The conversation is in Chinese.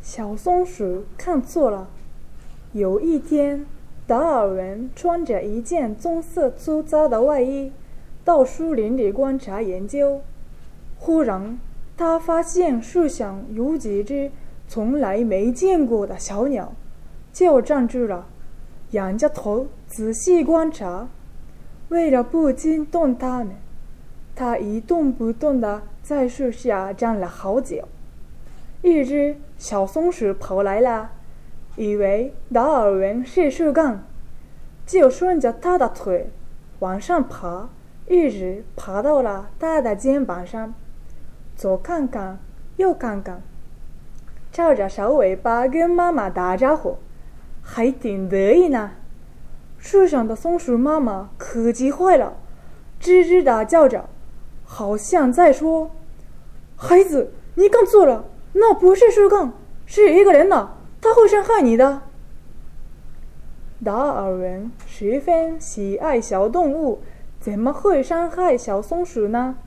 小松鼠看错了。有一天，达尔文穿着一件棕色粗糙的外衣，到树林里观察研究。忽然，他发现树上有几只从来没见过的小鸟，就站住了，仰着头仔细观察。为了不惊动它们，他一动不动地在树下站了好久。一只小松鼠跑来了，以为达尔文是树干，就顺着他的腿往上爬，一直爬到了他的肩膀上，左看看右看看，照着小尾巴跟妈妈打招呼，还挺得意呢。树上的松鼠妈妈可急坏了，吱吱地叫着，好像在说：孩子，你看错了，那不是树干，是一个人呢，他会伤害你的。达尔文十分喜爱小动物，怎么会伤害小松鼠呢？